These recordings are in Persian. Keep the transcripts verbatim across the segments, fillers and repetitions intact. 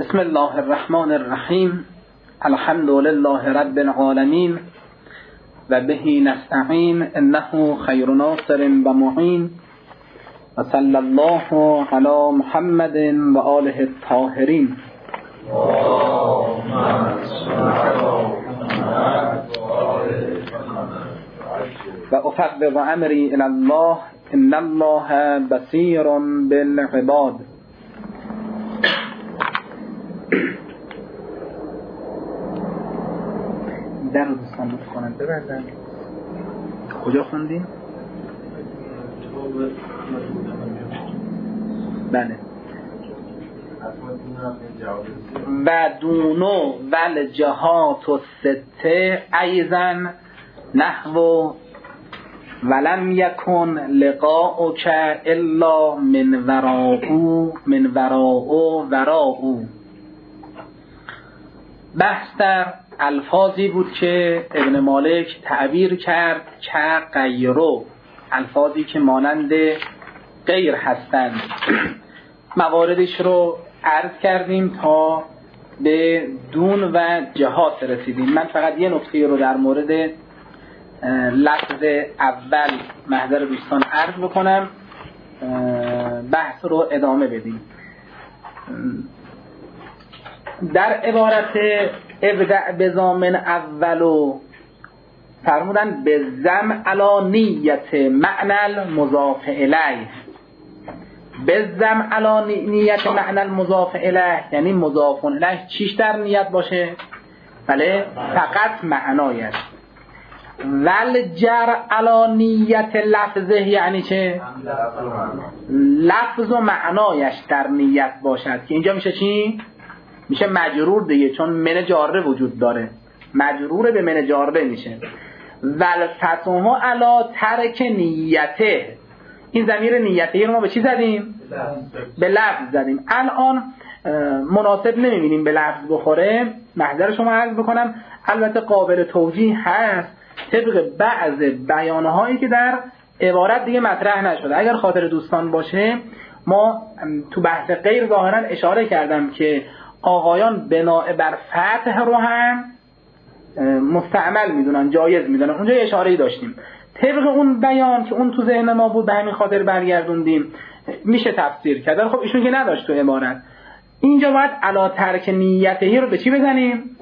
بسم الله الرحمن الرحیم. الحمد لله رب العالمین و به نستعین انه خیر ناصر و معین و صلی الله علی محمد و آله الطاهرین. و افوض امری الی الله ان الله بصیر بالعباد. در رو دوستان لطف کنند ببندن. کجا خوندیم؟ بله. و دونو ول جهات و سته ایزن نحو ولم یکن لقاؤک الا من وراءو من وراءو وراءو. بحث در الفاظی بود که ابن مالک تعبیر کرد که غیرو، الفاظی که مانند غیر هستند. مواردش رو عرض کردیم تا به دون و جهات رسیدیم. من فقط یه نکته رو در مورد لفظ اول محضر دوستان عرض بکنم، بحث رو ادامه بدیم. در عبارت ابدع بزامن اولو فرمودن به زم علا نیت معنی مضاف الیه. به زم علا نیت معنی مضاف الیه یعنی مضاف الیه چیش در نیت باشه؟ بله، فقط معنایش. ول جر علا نیت لفظه یعنی چه؟ لفظ و معنایش در نیت باشد که اینجا میشه چی؟ میشه مجرور دیگه، چون من جاره وجود داره، مجرور به من جاره میشه. ول فتحه علا ترک نیته، این ضمیر نیته رو ما به چی زدیم؟ به لفظ زدیم. الان مناسب نمیبینیم به لفظ بخوره، محضر شما عرض بکنم البته قابل توجیه هست طبق بعض بیانهایی که در عبارت دیگه مطرح نشده. اگر خاطر دوستان باشه ما تو بحث غیر ظاهرا اشاره کردم که آقایان بناء بر فتح رو هم مستعمل میدونن، جایز میدونن. اونجا اشاره‌ای داشتیم طبق اون بیان که اون تو ذهن ما بود، به همین خاطر برگردوندیم. میشه تفسیر کرد. خب ایشون که نداشت تو عبارت. اینجا باید علا ترک نیتهی رو به چی بزنیم؟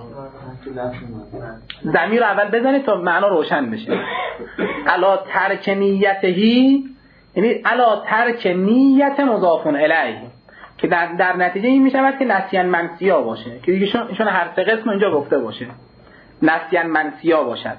ضمیر رو اول بزنید تا معنا روشن بشه. علا ترک نیتهی یعنی علا ترک نیت مضاف الیه، که در, در نتیجه این میشود که نسیان منسیا باشه، که دیگه شون, شون هر سه قسم اینجا گفته باشه نسیان منسیا باشد.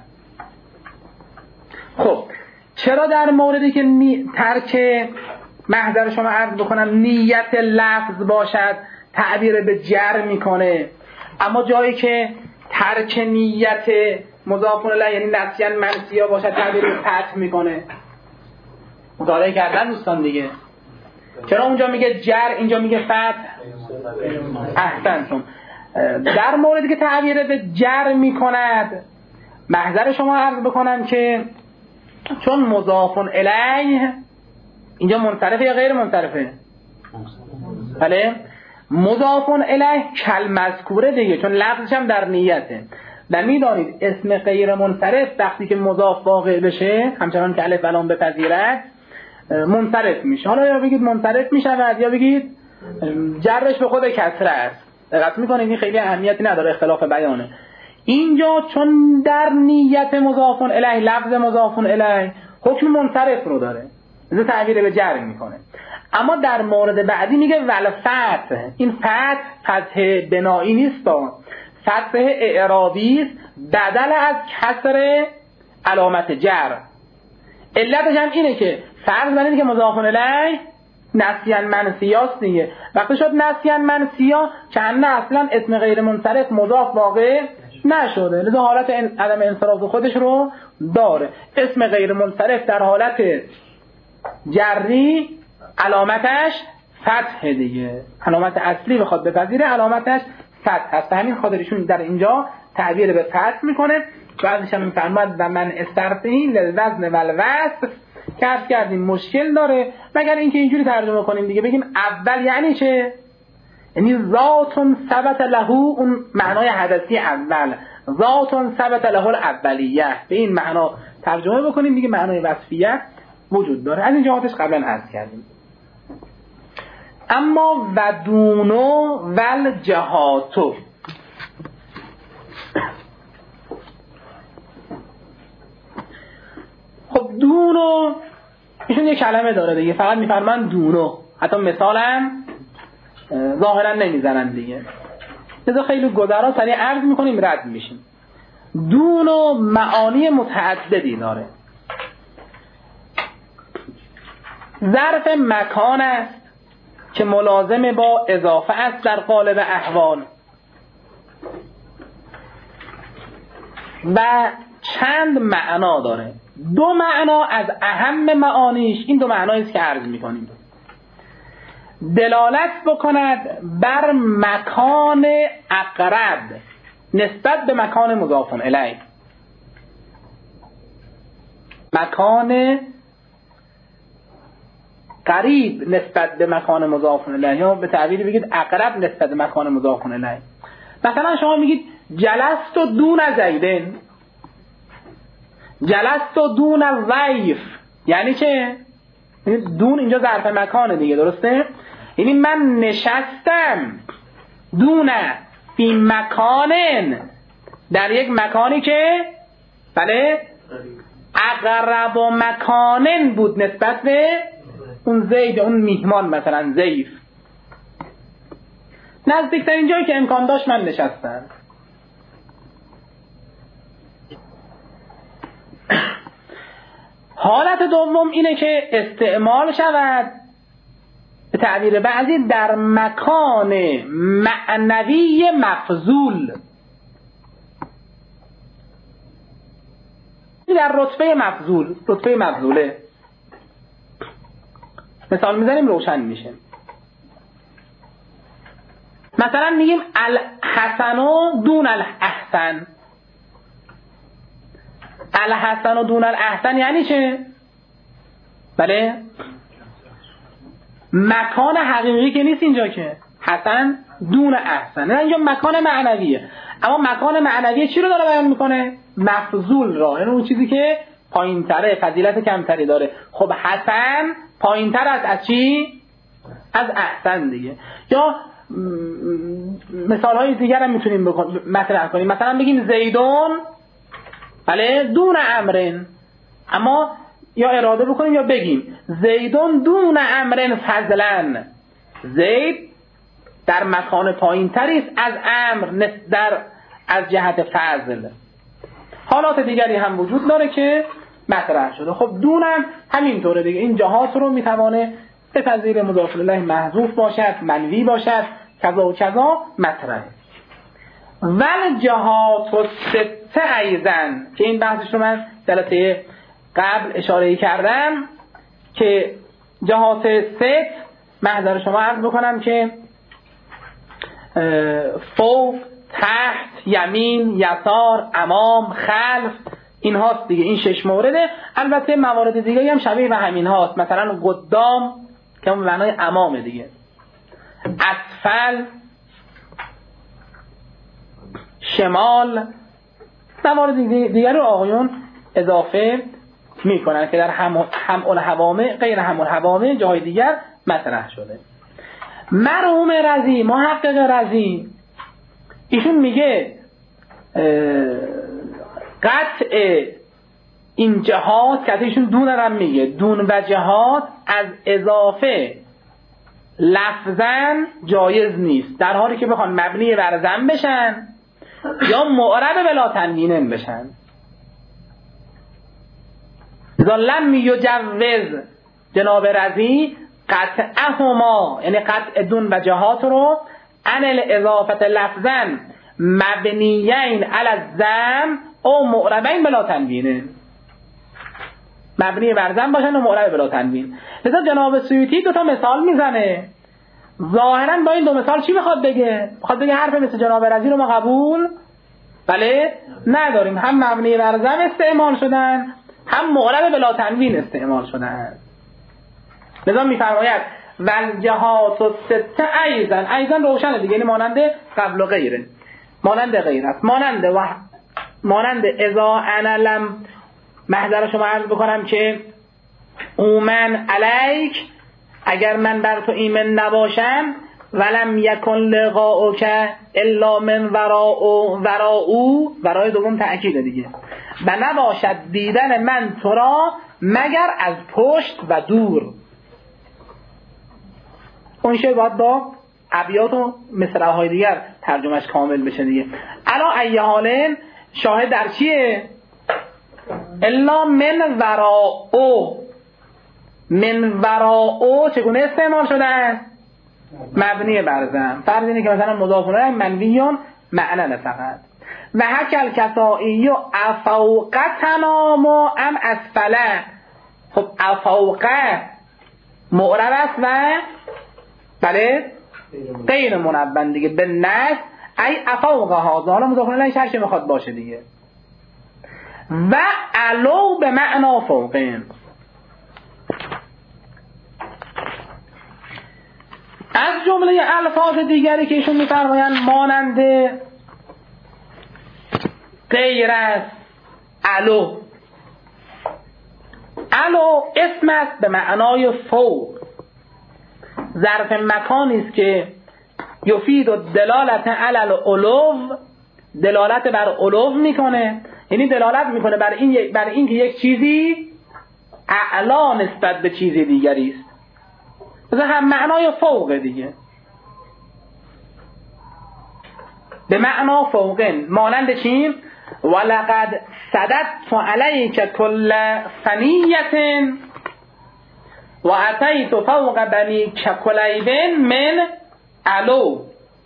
خب چرا در موردی که نی... ترک محضر شما عرض بکنم نیت لفظ باشد تعبیر به جر میکنه، اما جایی که ترک نیت مضاف الیه یعنی نسیان منسیا باشد تعبیر به فتح میکنه؟ مطالعه کردن دوستان دیگه. چرا اونجا میگه جر اینجا میگه فتح؟ احسنتم. در موردی که تعبیر به جر میکند محضر شما عرض بکنم که چون مضاف الیه اینجا منصرفه یا غیر منصرفه؟ بله، مضاف الیه کل مذکوره دیگه، چون لفظش هم در نیته. و میدانید اسم غیر منصرف وقتی که مضاف واقع بشه همچنان که الف و لام بپذیرد منصرف میشه. حالا یا بگید منصرف میشود یا بگید جرش به خود کسره است. دقت میکنید این خیلی اهمیتی نداره، اختلاف بیانه. اینجا چون در نیت مضاف الیه لفظ مضاف الیه حکم منصرف رو داره، از تعبیر به جر میکنه. اما در مورد بعدی میگه ول فتح. این فتح فتح بنایی نیست، فتح اعرابی بدل از کسر علامت جر. علتش هم اینه که فرض بنید که مضاف الیه نسیان منسیاست دیگه. وقتی شد نسیان منسیا چند اصلا اسم غیر منصرف مضاف واقع نشده، لذا حالت عدم انصراف خودش رو داره. اسم غیر منصرف در حالت جری علامتش فتح دیگه، علامت اصلی بخواد بپذیره علامتش فتح هست. همین خاطرشون در اینجا تعبیر به فتح میکنه. بعدش هم میفرماد و من استرفهین للوزن والوصف که عرض کردیم مشکل داره، مگر اینکه اینجوری ترجمه کنیم دیگه، بگیم اول یعنی چه؟ یعنی ذاتون ثبت له، اون معنای حدثی اول، ذاتون ثبت له الاولیه، به این معنا ترجمه بکنیم دیگه معنای وصفیت وجود داره. از این جهاتش قبلا عرض کردیم. اما ودونو ول جهاتو، خب دونو ایشون یه کلمه داره دیگه، فقط میفرمان دونو، حتی مثالم ظاهرا نمیزنن دیگه، لذا خیلی گذرا سریع عرض میکنیم رد میشیم. دونو معانی متعددی داره. ظرف مکان است که ملازم با اضافه است در قالب احوال و چند معنا داره. دو معنا از اهم معانیش، این دو معنایی است که عرض میکنیم. دلالت بکند بر مکان اقرب نسبت به مکان مضاف الیه، مکان قریب نسبت به مکان مضاف الیه، یا به تعبیر بگید اقرب نسبت به مکان مضاف الیه. مثلا شما میگید جلست دون زیدن، جلست دون ضیف، یعنی چه؟ دون اینجا ظرف مکانه دیگه، درسته؟ یعنی من نشستم دون فی مکانن، در یک مکانی که بله اقرب مکانن بود نسبت به اون زید، اون میهمان مثلا ضیف، نزدیکترین جایی که امکان داشت من نشستم. حالت دوم اینه که استعمال شود به تعبیر بعضی در مکان معنوی مفضول، در رتبه مفضول، رتبه مفضوله. مثال میزنیم روشن میشه. مثلا میگیم الحسن دون الاحسن، الحسن دون الاحسن یعنی چه؟ بله مکان حقیقی که نیست اینجا، که حسن دون احسن، نه اینجا مکان معنویه. اما مکان معنویه چی رو داره بیان میکنه؟ مفضول را، یعنی اون چیزی که پایین تره، فضیلت کمتری داره. خب حسن پایین تر است از چی؟ از احسن دیگه. یا مثال های دیگر هم میتونیم مطرح کنیم. مثلا بگیم زیدون بله دون امرن، اما یا اراده بکنیم یا بگیم زیدون دون امرن فضلن، زید در مکان پایین تری است از امر در از جهت فضل. حالات دیگری هم وجود داره که مطرح شده. خب دونم همینطوره دیگه، این جهات رو میتوانه به تذکیر مضاف الیه محذوف باشد، منوی باشد، کذا و کذا مطرحه. ول جهات و سته ایزن، که این بحثش رو من جلسه قبل اشاره کردم که جهات ست، محضر شما عرض بکنم که فوق، تحت، یمین، یسار، امام، خلف، این هاست دیگه. این شش مورده. البته موارد دیگه هم شبیه به همین هاست، مثلا قدام که اون معنای امامه دیگه، اسفل، شمال، موارد دیگر رو آقایون اضافه میکنن که در هم الحوامه غیر هم الحوامه جای دیگر مطرح شده. مرحوم رضی، محقق رضی، ایشون میگه قطع این جهات که ایشون دون هم میگه دون و جهات از اضافه لفظاً جایز نیست، در حالی که بخوان مبنی بر ضم بشن یا معرب بلا تنوین بشن. اذا لم یجوز جناب رضی قطعهما، یعنی قطع دون و جهات رو عن الاضافه لفظاً مبنیین علی الضم او معربین بلا تنوین، مبنی بر ضم باشن و معرب بلا تنوین. لذا جناب سیوطی دو تا مثال میزنه، ظاهرا با این دو مثال چی میخواد بگه؟ میخواد بگه حرف مثل جناب رضی رو ما قبول بله نداریم، هم مبنی بر ضم استعمال شدن هم معرب بلا تنوین استعمال شدن. لذا میفرماید والجهات الست ایضا، ایضا روشنه دیگه، یعنی مانند قبل و غیره، مانند غیر است، مانند و مانند اذا انا لم، محضر شما عرض بکنم که اومن علیک، اگر من بر تو ایمن نباشم، ولم یکن لقاؤک الا من وراء وراء، برای دوم تأکید دیگه، و نباشد دیدن من تو را مگر از پشت و دور. اون شعر باید با ابیات و مصرع های دیگر ترجمهش کامل بشه دیگه. الا ای حالن شاهد در چیه؟ الا من وراء، من وراء چگونه استعمال شده است؟ مبنی بر ضم، فرض اینه که مثلا مضاف الیه منویون معنی فقط. و هکل کسایی و افوق تنام و ام اسفله، خب افوق معرب است و بله غیر منون دیگه، به نصب ای افوق هذا، حالا مضاف الیه هر چی میخواد باشه دیگه. و علو به معنا فوقین، از جمله الفاظ دیگری که ایشون می‌فرمایند مانند غیر از علو، علو اسم است به معنای فوق، ظرف مکانی است که یفید دلالت علی العلو، دلالت بر علو میکنه، یعنی دلالت میکنه بر این بر اینکه یک چیزی اعلا نسبت به چیز دیگری است، مثلا هم معنای فوق دیگه، به معنا فوقن، مانند چیم؟ ولقد صددت علیک کل ثنیة و اتیت فوق بنی کلیب من علو.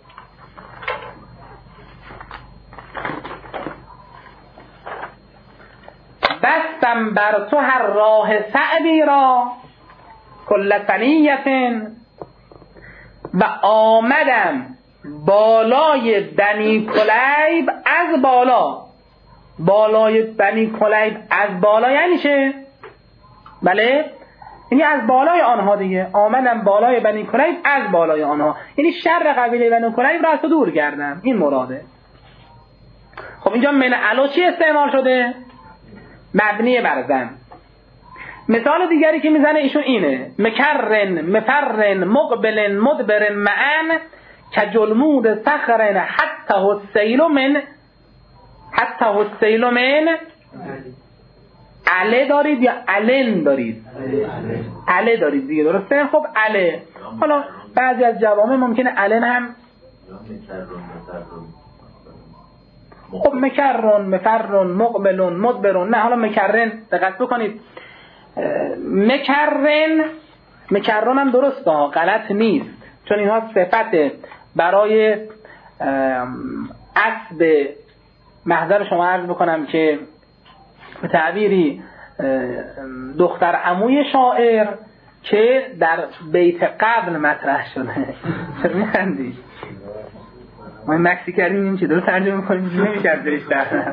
بستم بر تو هر راه سعدی را کل ثنیة و آمدم بالای بنی کلیب از بالا. بالای بنی کلیب از بالا یعنی چه؟ بله، یعنی از بالای آنها دیگه، آمدم بالای بنی کلیب از بالای آنها، یعنی شر قبیله بنی کلیب را از تو دور کردم، این مراده. خب اینجا من علو چی استعمال شده؟ مبنی بر ضم. مثال دیگری که میزنه ایشون اینه: مکرن مفرن مقبلن مدبرن معن کجلمود صخرن حتی السیل من حتی السیل من عله دارید یا علن دارید؟ عله دارید دیگه، درسته؟ خب عله، حالا بعضی از جوامع ممکنه علن هم، خب مکرن مفرن مقبلن مدبرن، نه حالا مکرن دقت بکنید، مکرن مکرن هم درسته، غلط نیست، چون اینها صفت برای اسب، محضر شما عرض بکنم که به تعبیری دختر عموی شاعر که در بیت قبل مطرح شده. چرا میخندی؟ ما این مکسی کردیم این چه داره ترجمه کنیم نمیشه درش در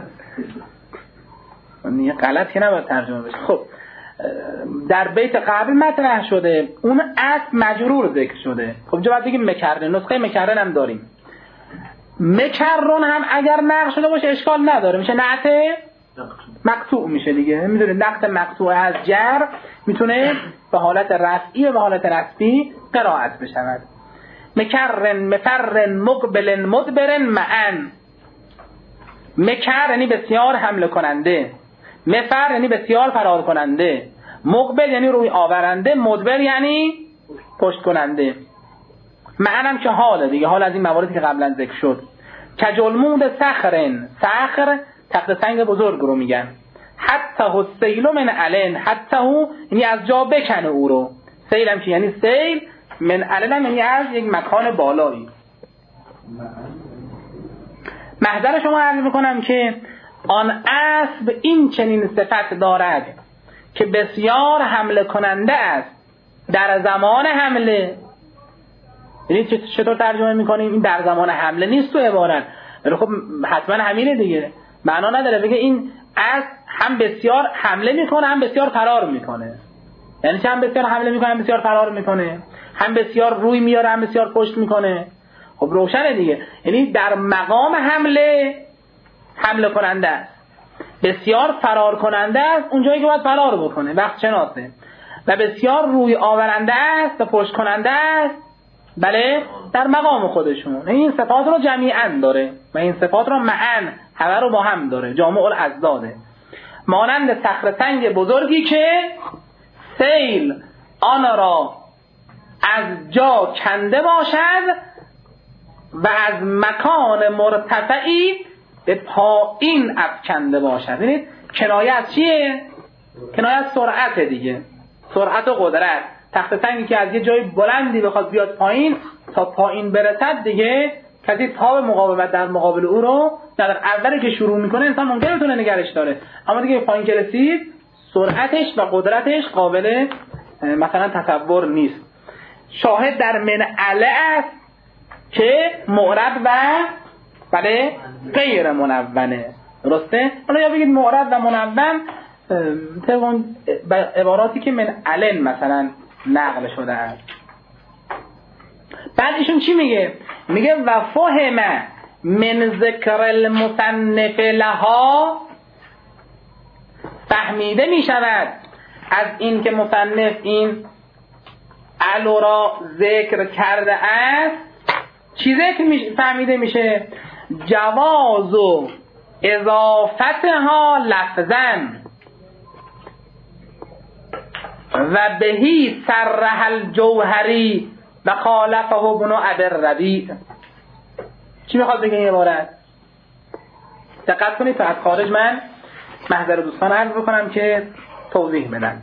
این غلط که نباید ترجمه بشه. خب در بیت قبل مطرح شده، اون اسب مجرور ذکر شده. خب جا باید بگیم مکرن، نسخه مکرن هم داریم. مکرن هم اگر نقش شده باشه اشکال نداره، میشه نعت مقطوع میشه دیگه. میدونید نقط مقطوع از جر میتونه به حالت رفعی و به حالت نصبی قرائت بشود. مکرن مفرن مقبلن مدبرن معن. مکر یعنی بسیار حمله کننده، مفر یعنی بسیار فرار کننده، مقبل یعنی روی آورنده، مدبر یعنی پشت کننده. معنم که حاله دیگه، حال از این مواردی که قبلا ذکر شد. کجلمود صخرن، صخر تخت سنگ بزرگ رو میگن. حتی هو سیل من علن، حتی هو یعنی از جا بکنه او رو، سیل هم که یعنی سیل، من علن یعنی از یک مکان بالایی. محضر شما عرض میکنم که آن اسب این چنین صفت دارد که بسیار حمله کننده است در زمان حمله. یعنی چطور ترجمه میکنیم؟ این در زمان حمله نیست تو عبارت، ولی خب حتما همینه دیگه، معنا نداره بگه این اسب هم بسیار حمله میکنه هم بسیار فرار میکنه. یعنی چه هم بسیار حمله میکنه هم بسیار فرار میکنه؟ هم بسیار روی میاره هم بسیار پشت میکنه. خب روشنه دیگه، یعنی در مقام حمله حمله کننده است، بسیار فرار کننده است اونجایی که باید فرار بکنه وقت شناسه، و بسیار روی آورنده است و پشت کننده است بله در مقام خودشون. این صفات رو جمیعاً داره و این صفات رو معاً همه رو با هم داره، جامع الاضداده. مانند صخره سنگ بزرگی که سیل آن را از جا کنده باشد و از مکان مرتفعی به پایین افکنده باشد. ببینید کنایه از چیه؟ کنایه از سرعت دیگه، سرعت و قدرت. تخت سنگی که از یه جای بلندی بخواد بیاد پایین، تا پایین برسد دیگه کسی تاب مقاومت در مقابل او رو در اولی که شروع میکنه انسان ممکنه بتونه نگرش داره، اما دیگه پایین که رسید سرعتش و قدرتش قابل مثلا تصور نیست. شاهد در منعله است که معرب و بله غیر منونه، درسته؟ حالا یا بگید معرب و منون طبعا عباراتی که من علن مثلا نقل شده است. بعد ایشون چی میگه؟ میگه و فهم من ذکر المصنف لها، فهمیده میشود از این که مصنف این علو را ذکر کرده است. چی ذکر میشه؟ فهمیده میشه جواز و اضافتها لفظن و بهی سرح الجوهری و خالفه ابن ابی الربیع. چی میخواد بگه این عبارت؟ دقت کنید تا از خارج من محضر دوستان عرض بکنم که توضیح بدن.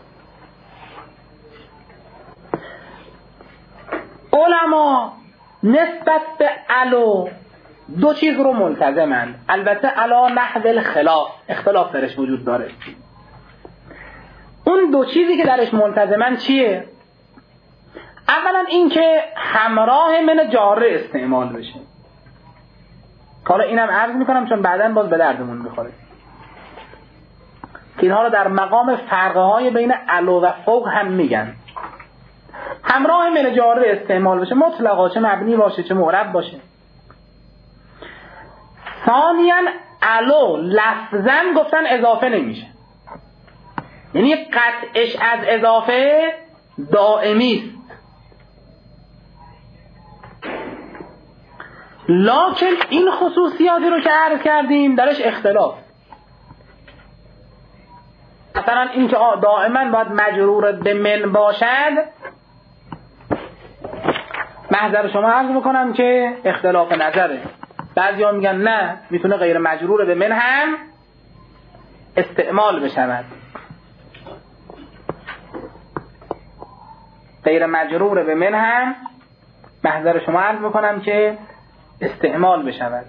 علما نسبت به علو دو چیز رو ملتزمن، البته علا نحو الخلاف، اختلاف درش وجود داره. اون دو چیزی که درش ملتزمن چیه؟ اولا این که همراه من جاره استعمال بشه. حالا اینم عرض میکنم چون بعداً باز به دردمون میخوره که اینها رو در مقام فرقه های بین علو و فوق هم میگن. همراه من جاره استعمال بشه، مطلقا چه مبنی باشه چه معرب باشه. ثانیاً علو لفظاً گفتن اضافه نمیشه، یعنی قطعش از اضافه دائمی است، لکن این خصوصیاتی رو که عرض کردیم درش اختلاف. مثلا این که دائما باید مجرور به من باشد، محضر شما عرض میکنم که اختلاف نظره. بعضی ها میگن نه، میتونه غیر مجرور به من هم استعمال بشود، غیر مجرور به من هم محضر شما عرض میکنم که استعمال بشود.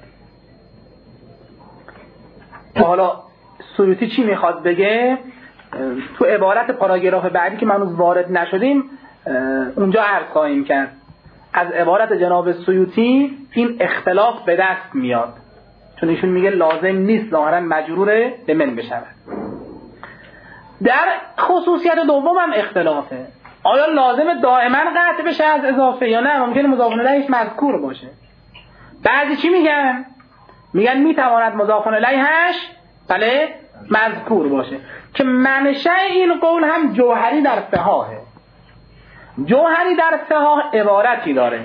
حالا سیوطی چی میخواد بگه؟ تو عبارت پاراگراف بعدی که منوز وارد نشدیم اونجا عرض خواهیم کرد. از عبارت جناب سیوطی این اختلاف به دست میاد، چون ایشون میگه لازم نیست ظاهرا مجرور به من بشود. در خصوصیت دوم هم اختلافه، آیا لازم دائما قطع بشه از اضافه یا نه ممکنه مضاف الیهش مذکور باشه. بعضی چی میگن؟ میگن میتواند مضاف الیهش بله مذکور باشه، که منشأ این قول هم جوهری در صحاحه. جوهری در صحاح عبارتی داره،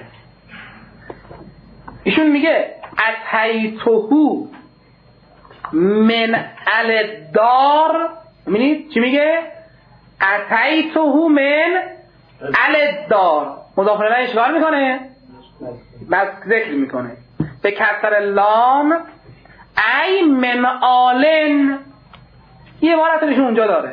ایشون میگه اتیتهو من الدار. میبینید چی میگه؟ اتیتهو من الدار، مضاف الیه اشغال میکنه بس ذکر میکنه به کسر لام ای من آلن. یه عبارت ایشون اونجا داره،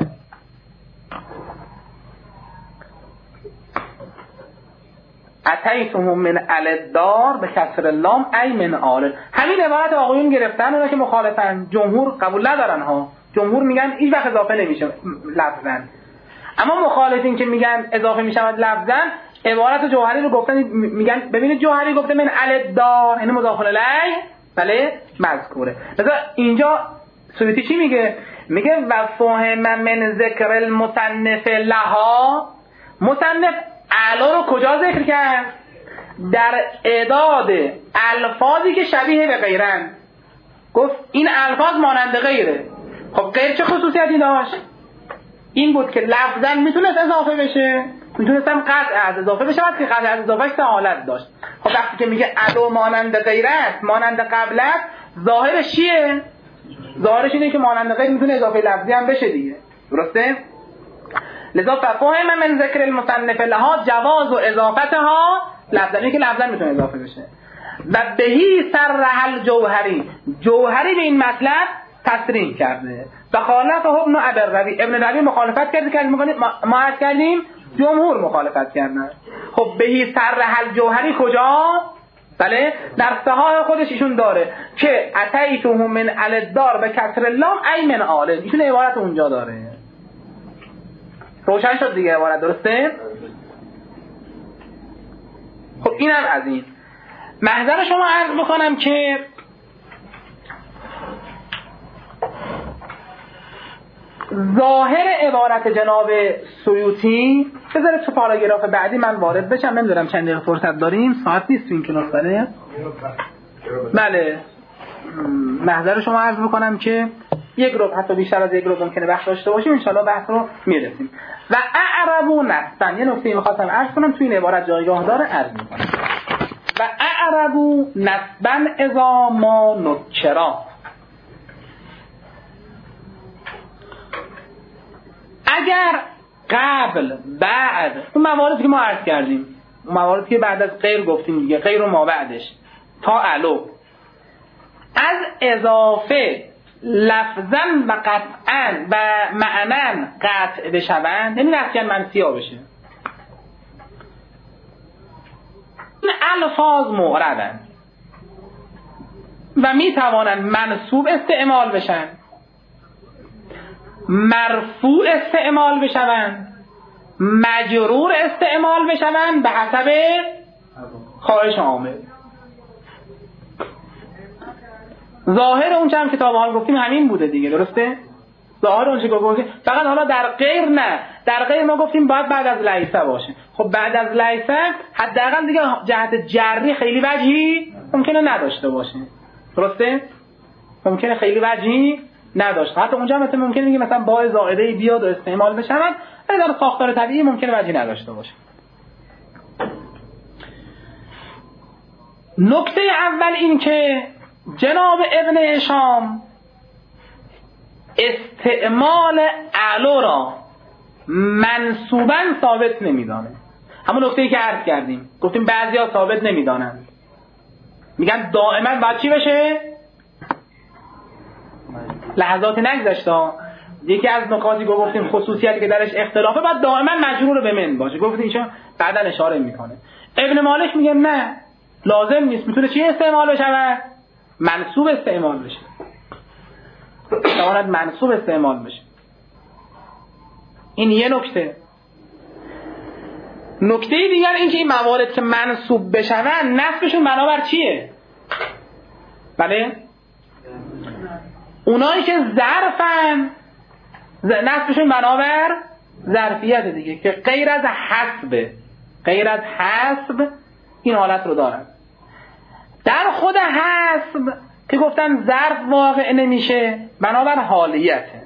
اتیتهم من الدار به کسر لام ای من آلن. همین عبارت آقایون گرفتن، اونا که مخالفن، جمهور قبول ندارن ها. جمهور میگن هیچ وقت اضافه نمیشه لفظاً، اما مخالفین که میگن اضافه میشود لفظاً عبارت جوهری رو گفتن. میگن ببینید جوهری گفته من الدار، یعنی مضاف الیه بله مذکوره. مثلا اینجا سیوطی چی میگه؟ میگه و فهم من ذکر المصنف لها، مصنف اعلا رو کجا ذکر کرد؟ در اعداد الفاظی که شبیه به غیرن. گفت این الفاظ مانند غیره. خب غیر چه خصوصیتی داشت؟ این بود که لفظاً میتونست اضافه بشه، میتونستم قطع از اضافه بشه، وقتی قطع از اضافهش سه حالت داشت. خب وقتی که میگه الو مانند غیره است، مانند قبل است، ظاهرش چیه؟ ظاهرش اینه که مانند غیر میتونه اضافه لفظی هم بشه دیگه. درسته؟ لذا فهم من ذکر المصنف لها جواز و اضافتها لفظی که لفظا میتونه اضافه بشه. و بهی سرح الجوهری، جوهری به این مطلب تصریح کرده. و خالف ابن ابی ابن ربی مخالفت کرده که ما عرض کردیم جمهور مخالفت کردن. خب بهی سرح الجوهری کجا؟ بله در صحاح خودش ایشون داره که اتیتو من الدار به کسر اللام ای من آل، ایشون عبارت اونجا داره. روشن شد دیگه عبارت، درسته؟ خب اینم از این. محضر شما عرض بکنم که ظاهر عبارت جناب سیوطی، بذاره تو پاراگراف بعدی من وارد بشم، نمیدونم چند دقیقه فرصت داریم، ساعت نیست این کلاس داره. بله محضر شما عرض بکنم که یک رو حتی بیشتر از یک رو ممکنه بحث داشته باشیم، انشالله بحث رو میرسیم. و اعربو نصبن، یه نکته میخواستم عرض کنم تو این عبارت جایگاه داره، عرض میکنم. و اعربو نصبن اذا ما نکرا، اگر قبل بعد اون مواردی که ما عرض کردیم، اون مواردی که بعد از غیر گفتیم دیگه، غیر و ما بعدش تا علو، از اضافه لفظاً و قطعاً و معناً قطع بشوند، یعنی نفیاً منفی بشه. این الفاظ معربن و می توانند منصوب استعمال بشن، مرفوع استعمال بشوند، مجرور استعمال بشوند به حسب خواهش عامل. ظاهر اون چند کتاب حال گفتیم همین بوده دیگه، درسته؟ ظاهر اون چه گفتیم، فقط حالا در غیر نه، در غیر ما گفتیم باید بعد از لیسه باشه. خب بعد از لیسه حداقل دیگه جهت جری خیلی وجهی ممکنه نداشته باشه، درسته؟ ممکنه خیلی وجهی نداشته، حتی اونجا مثلا ممکنه دیگه مثلا با زائده بیاد و استعمال بشه، ولی در ساختار طبیعی ممکنه وجهی نداشته باشه. نکته اول این که جناب ابن هشام استعمال اعلا را منصوباً ثابت نمیدانه. همون نکته‌ای که عرض کردیم، گفتیم بعضیا ثابت نمیدانند، میگن دائما باید چی بشه؟ لحظات نگذشته یکی از نکاتی گفتیم خصوصیتی که درش اختلافه، باید دائما مجرور به من باشه. گفتیم ایشون بعداً اشاره میکنه. ابن مالک میگه نه لازم نیست، میتونه چی استعمال بشه؟ منصوب استعمال بشه، تواند منصوب استعمال بشه. این یه نکته. نکته دیگر این که این موارد که منصوب بشن نصبشون بنابر چیه؟ بله اونایی که ظرفن نصبشون بنابر ظرفیت دیگه، که غیر از حسب، غیر از حسب این حالت رو دارن. در خود حسب که گفتن ظرف واقع نمیشه بنابر حالیته،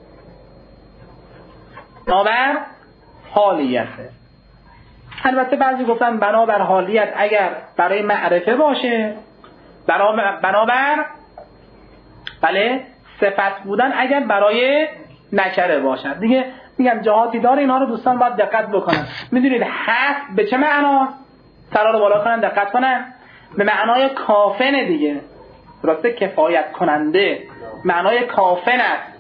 بنابر حالیته. البته بعضی گفتن بنابر حالیت اگر برای معرفه باشه، بنابر بله صفت بودن اگر برای نکره باشد دیگه. میگم جهاتی داره، اینها رو دوستان باید دقت بکنن. میدونید حسب به چه معنا؟ سرا رو بالا کنن دقت کنن، به معنای کافن دیگه، درسته؟ کفایت کننده، معنای کافن است.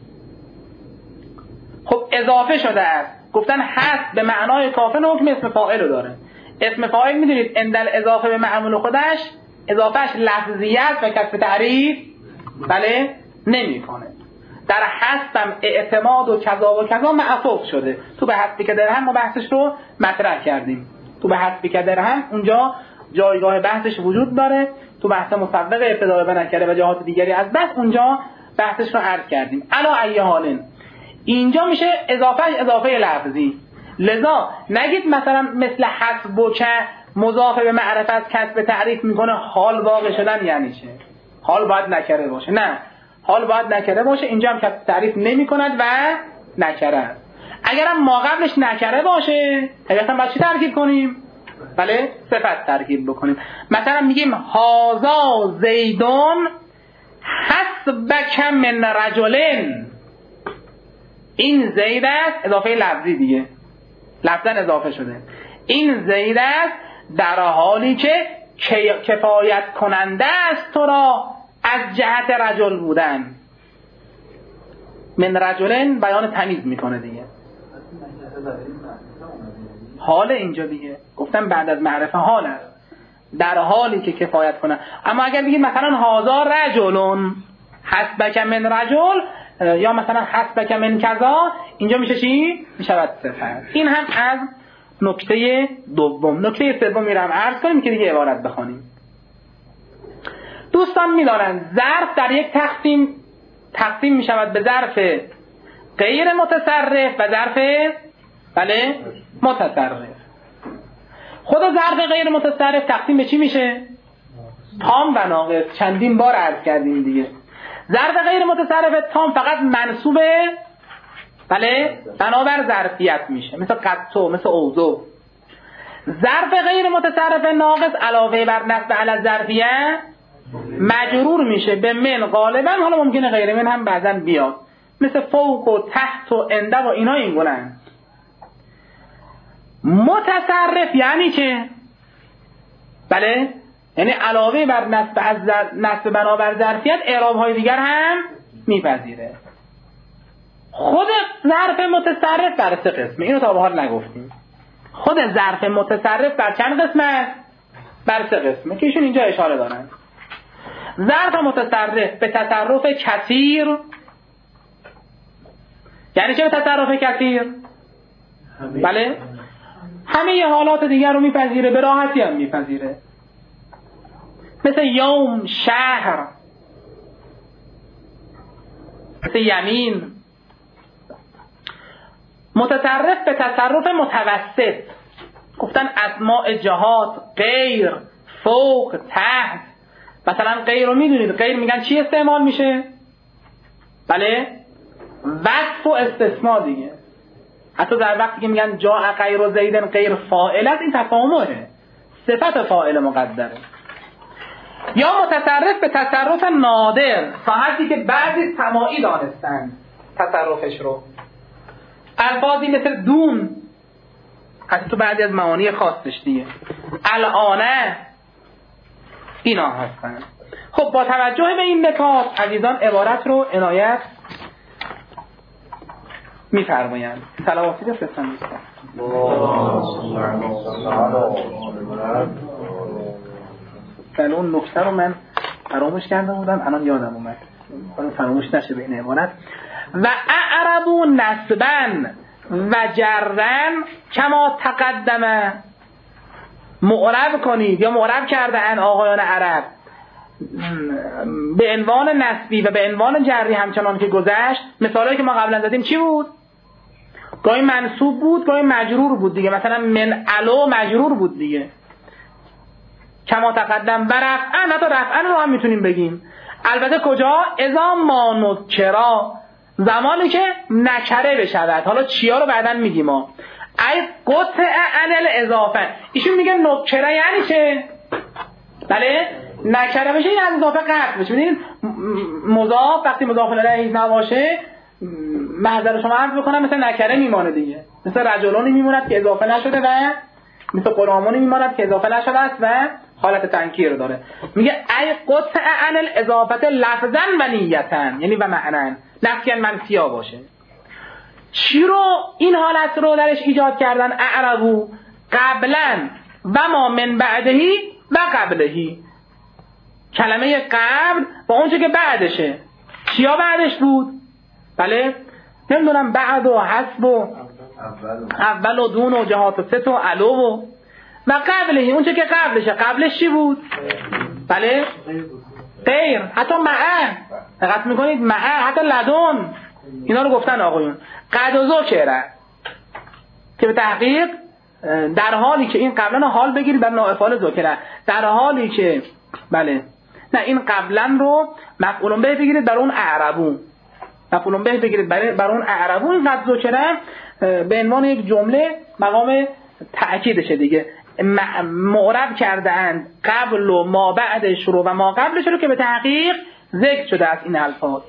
خب اضافه شده است، گفتن حسب به معنای کافن حکم اسم فاعل رو داره. اسم فاعل میدونید اندل اضافه به معمول خودش اضافهش لفظیت و کسب تعریف بله نمی کنه. در حسبم اعتماد و کذا و کذا معطوف شده. تو به حسبی که درهم ما بحثش رو مطرح کردیم. تو به حسبی که درهم اونجا جایگاه بحثش وجود داره. تو بحث مصوغ ابتدای به نکره و جهات دیگری از بحث اونجا بحثش رو عرض کردیم. علا ای حالن اینجا میشه اضافه اضافه لفظی. لذا نگید مثلا مثل حسب و که مضاف به معرفت کسب تعریف میکنه حال واقع شدن یعنی چه؟ حال باید نکره باشه. نه، حال باید نکره باشه. اینجا هم کسب تعریف نمی کند و نکره است. اگرم ما قبلش نکره باشه طبیعتا باید چی ترکیب کنیم؟ بله، صفت ترکیب بکنیم. مثلا میگیم هازا زیدون حسبک من رجلن، این زید است، اضافه لفظی دیگه، لفظا اضافه شده. این زید است در حالی که کفایت کننده است تو را از جهت رجل بودن. من رجلن بیان تمیز میکنه دیگه. حال اینجا دیگه گفتم بعد از معرفه حال است، در حالی که کفایت کنه. اما اگر بگید مثلا هازا رجلون حسبک من رجل یا مثلا حسبک من کذا، اینجا میشه چی؟ میشود صفت. این هم از نکته دوم. نکته سوم میرم عرض کنیم که دیگه عبارت بخونیم. دوستان میدانند ظرف در یک تقسیم تقسیم میشود به ظرف غیر متصرف و ظرف بله متصرف. خود ظرف غیر متصرف تقسیم به چی میشه؟ تام و ناقص. چندین بار عرض کردیم دیگه. ظرف غیر متصرف تام فقط منصوبه بله بنابر ظرفیت میشه، مثل قطو، مثل اوضو. ظرف غیر متصرف ناقص علاوه بر نصب علی ظرفیه مجرور میشه به من غالبا، حالا ممکنه غیر من هم بعضا بیاد، مثل فوق و تحت و عنده و اینا این گونن. متصرف یعنی چه؟ بله یعنی علاوه بر نصب از نصب بنابر ظرفیت اعراب های دیگر هم میپذیره. خود ظرف متصرف بر سه قسمه، اینو تا به حال نگفتیم. خود ظرف متصرف بر چند قسمه؟ بر سه قسمه که ایشون اینجا اشاره دارن. ظرف متصرف به تصرف کثیر. یعنی چه به تصرف کثیر؟ بله همه حالات دیگر رو میپذیره، به راحتی هم میپذیره، مثل یوم، شهر، مثل یمین. متصرف به تصرف متوسط، گفتن اسماء جهات، غیر، فوق، تحت. مثلا غیر رو میدونید، غیر میگن چی استعمال میشه؟ بله وصف و استثناء دیگه. حتی در وقتی که میگن جاء غیر زیدن غیر فاعل است، این تفاهمه، صفت فاعل مقدره. یا متصرف به تصرف نادر، صاحبی که بعضی سماعی دانستن تصرفش رو. الفاظی مثل دون حتی تو بعضی از معانی خاصش دیگه، الانه، اینا هستن. خب با توجه به این نکات عزیزان عبارت رو عنایت می‌فرمایند. صلواتی بفرستم دوستان. اون نکته رو من فراموش کرده بودم، الان یادم اومد، الان فراموش نشه به این عبارت. و اعربوا نسبا و جرن کما تقدم، معرب کنید یا معرب کرده ان آقایان عرب به عنوان نسبی و به عنوان جری همچنان که گذشت. مثالایی که ما قبلا زدیم چی بود؟ گاهی منصوب بود، گاهی مجرور بود دیگه. مثلا من علو مجرور بود دیگه، کما تقدم. و رفعن، حتی رفعن رو هم میتونیم بگیم. البته کجا؟ اذا ما نکرا، زمانی که نکره بشود. حالا چیا رو بعداً میگیم ما. ای قطع عن الاضافه، ایشون میگه نکره یعنی چه؟ بله نکره بشه یعنی اضافه قطع بشه. ببینید مضاف وقتی مضاف الیه نباشه محضر شما عرض بکنم مثل نکره میمانه دیگه، مثل رجلونی میموند که اضافه نشده و مثل غلامانی میماند که اضافه نشده است و حالت تنکیر داره. میگه ای قطع عن الاضافه لفظا و نیتا، یعنی و معنی، نفی منفیا باشه. چی رو این حالت رو درش ایجاد کردن؟ اعربو قبلا و ما من بعدهی و قبلهی، کلمه قبل و اونچه که بعدشه. چیا بعدش بود؟ بله نمیدونم، بعد و حسب و اول و دون و جهات و ست و علو و و قبلهی، اونچه که قبلشه. قبلش چی بود؟ بله غیر، حتی معه، دقت میکنید معه، حتی لدن، اینا رو گفتن آقایون. قد و ذکره، که به تحقیق در حالی که این قبلا حال بگیرید در نائفعال ذکره، در حالی که بله نه این قبلا رو مفعول به بگیرید بر اون اعربون، مفعول به بگیرید برای بر اون اعربون قد ذکره به عنوان یک جمله مقام تأکیدشه دیگه، معرب کرده اند قبل و ما بعدش رو و ما قبلش رو که به تحقیق ذکر شده از این الفاظ.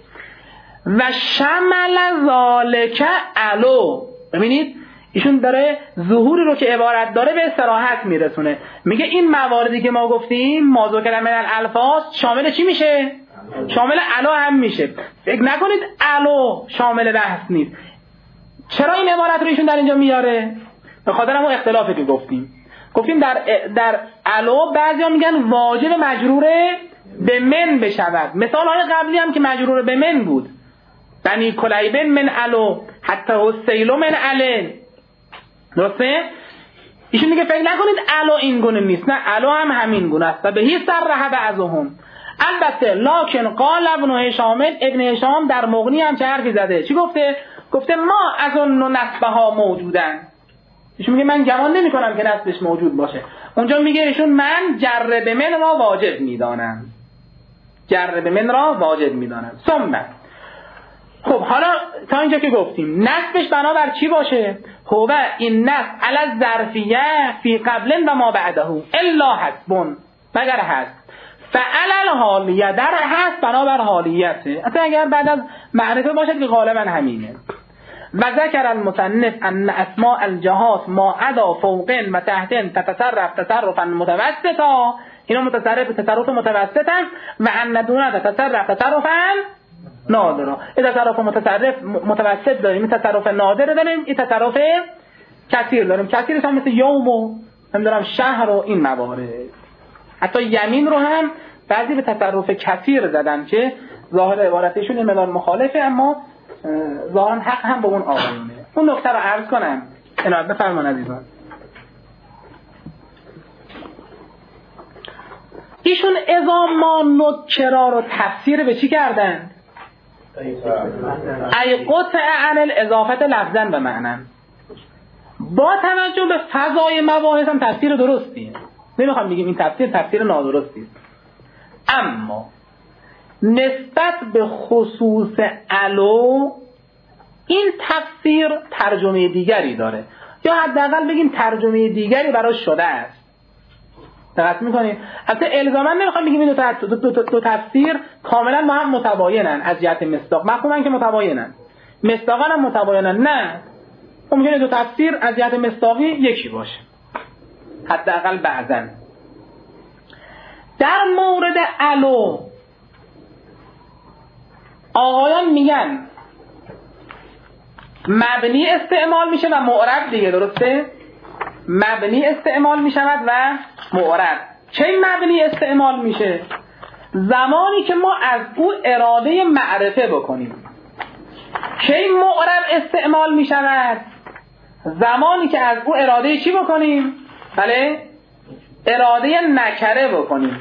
و شمل ذالک علو، ببینید ایشون داره ظهوری رو که عبارت داره به صراحت میرسونه، میگه این مواردی که ما گفتیم ما ذکر من الالفاظ شامل چی میشه؟ شامل علو هم میشه. فکر نکنید علو شامل بحث نیست. چرا این عبارت رو ایشون در اینجا میاره؟ به خاطر همون اختلافی که گفتیم گفتیم در در علو بعضیا میگن واجب مجرور به من بشود، مثال های قبلی هم که مجرور به من بود، بنی کلیبن من علو حتی حسیلو من علن، درسته؟ ایشون دیگه فکر نکنید علو این گونه نیست، نه علو هم همین گونه است و بهی سرح بعضهم. البته لکن قال ابن هشام، ابن هشام در مغنی هم چه حرفی زده؟ چی گفته؟ گفته ما از اون نسبها موجودن. ایشون میگه من گمان نمی کنم که نسبش موجود باشه. اونجا میگه ایشون من جر به من را واجب میدانم، جر به من را واجب میدانم. ثم خب حالا تا اینجا که گفتیم نسبش بنابر چی باشه؟ هو این نسب علی ظرفیه فی قبل و ما بعده الا حسبون، مگر هست فعل الحالیه در هست بنابر حالیته، اصلا اگر بعد از معرفه باشد که غالبا همینه. و ذکر المصنف ان اسماء الجهات ما عدا فوقن و تحتن تتصرف تصرفا متوسطا، اینا متصرف تصرف متوسطن، و ان دونه تتصرف تصرفا نادرا. این تصرف متصرف متوسط داریم، این تصرف نادر داریم، این تصرف کثیر داریم. کثیرش هم مثل یوم و نمیدونم شهر و این موارد. حتی یمین رو هم بعضی به تصرف کثیر زدن که ظاهر عبارتشون این مدار مخالفه، اما ظاهرا حق هم با اون آقایونه. اون نکته رو عرض کنم. عنایت بفرمان عزیزان. ایشون اذا ما نکرا رو تفسیر به چی کردن؟ ای قطع عن الاضافت لفظا به معنی. با توجه به فضای مباحث هم تفسیر درستیه، نمیخوام بگیم این تفسیر تفسیر نادرستی، اما نسبت به خصوص علو این تفسیر ترجمه دیگری داره، یا حداقل بگیم ترجمه دیگری براش شده است. دقت میکنید؟ البته الزاما نمیخوام بگیم این دو, دو, دو, دو تفسیر کاملا با هم متباینن از جهت مصداق، مفهومن که متباینن، مصداقا هم متباینن، نه ممکنه دو تفسیر از جهت مصداقی یکی باشه حداقل بعضن. در مورد علو آقایان میگن مبنی استعمال میشه و معرب دیگه، درسته؟ مبنی استعمال میشود و معرب. چه مبنی استعمال میشه؟ زمانی که ما از او اراده معرفه بکنیم. چه معرب استعمال میشود؟ زمانی که از او اراده چی بکنیم؟ بله؟ اراده نکره بکنیم.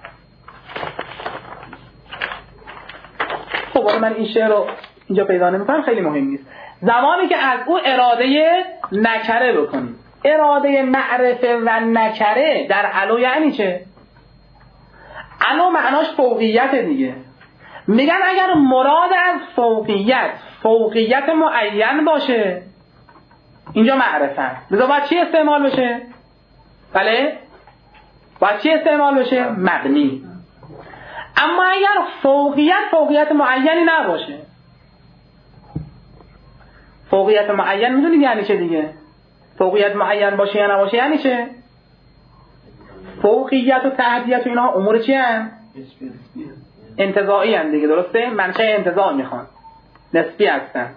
خب حالا من این شعر رو اینجا پیدا نمی‌کنم، خیلی مهم نیست. زمانی که از او اراده نکره بکنیم. اراده معرفه و نکره در علو یعنی چه؟ علو معناش فوقیت دیگه. میگن اگر مراد از فوقیت فوقیت معین باشه اینجا معرفه، لذا باید چی استعمال بشه؟ بله؟ باید چی استعمال بشه؟ مبنی. اما اگر فوقیت فوقیت معینی نباشه، فوقیت معین میدونید یعنی چه دیگه؟ فوقیت معین باشه یا نباشه یعنی چه؟ فوقیت و تحدیت و اینها امور چی هن؟ انتزاعی هن دیگه، درسته؟ منشأ انتزاع میخوان، نسبی هستن.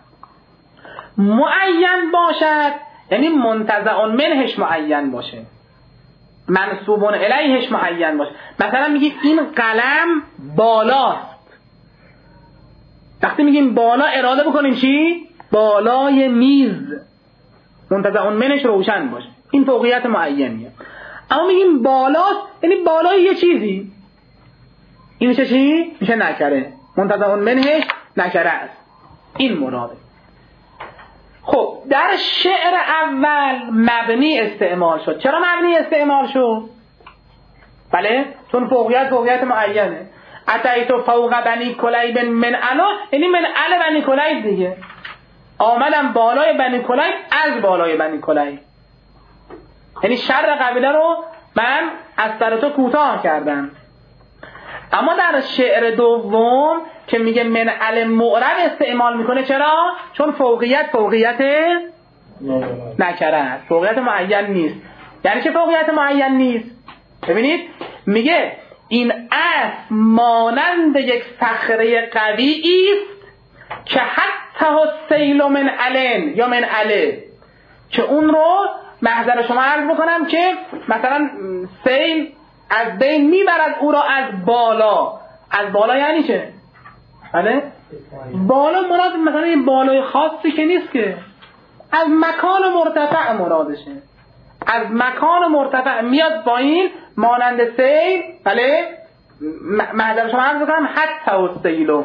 معین باشد یعنی منتزع منهش معین باشه، منصوبون الیهش معین باشه. مثلا میگیم این قلم بالاست، وقتی میگیم بالا اراده بکنیم چی؟ بالای میز، منتزع منهش روشن باشه، این فوقیت معینیه. اما میگیم بالاست یعنی بالای یه چیزی، این میشه چی؟ میشه نکره، منتزع منهش نکره است، این مراده. خب در شعر اول مبنی استعمال شد. چرا مبنی استعمال شد؟ بله چون فوقیت فوقیت معینه. اتیت فوق بنی کلیب من علا، یعنی من علا بنی کلیب دیگه، آمدم بالای بنی کلیب از بالای بنی کلیب، یعنی شر قبیله رو من از سر تو کوتاه کردم. اما در شعر دوم که میگه من عل معرب استعمال میکنه، چرا؟ چون فوقیت فوقیت نکره، فوقیت معین نیست. یعنی که فوقیت معین نیست، ببینید میگه این اسب مانند یک صخره قوی است که حتی السیل من علن یا من عله، که اون رو محضر شما عرض بکنم که مثلا سیل از بین میبرد او را از بالا. از بالا یعنی چه؟ بله؟ بالا مراد مثلا این بالای خاصی که نیست، که از مکان مرتفع مرادشه. از مکان مرتفع میاد با این مانند سیل. بله؟ محضر شما عرض بکنم حتی السیلو،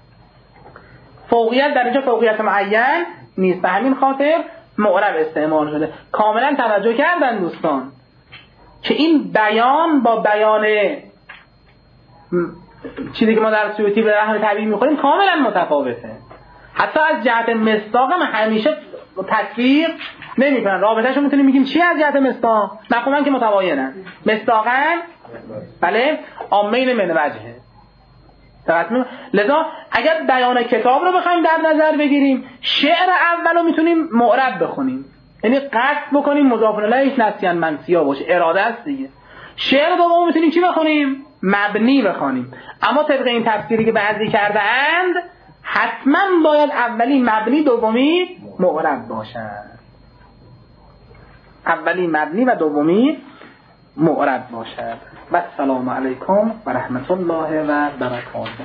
فوقیت در اینجا فوقیت معین نیست، به همین خاطر معرب استعمال شده. کاملا توجه کردن دوستان که این بیان با بیان چیزی که ما در سیوطی به رحم طبیعی میخوریم کاملا متفاوته. حتی از جهت مصداق هم همیشه تکفیر نمی کنن. رابطه‌شو میتونیم بگیم چی از جهت مصداق؟ مفهوماً که متباینن. مصداقاً بله عامین من وجهه. لذا اگر بیان کتاب رو بخوایم در نظر بگیریم، شعر اولو میتونیم معرب بخونیم، یعنی قصد بکنیم مضاف الیه نسیان منسیا باشه، اراده است دیگه. شعر دومو میتونیم چی بخونیم؟ مبنی بخونیم. اما طبق این تفسیری که بعضی کرده اند حتما باید اولی مبنی دومی معرب باشد. اولی مبنی و دومی معرب باشد. و السلام علیکم و رحمت الله و برکاته.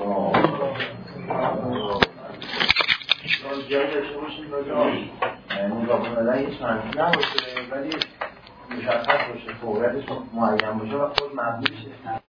جایی داشته باشیم راجع مضاف الیه هیچ منفی نباشه ولی مشخص باشه، فوقیتش معین باشه و خود مبنی شه.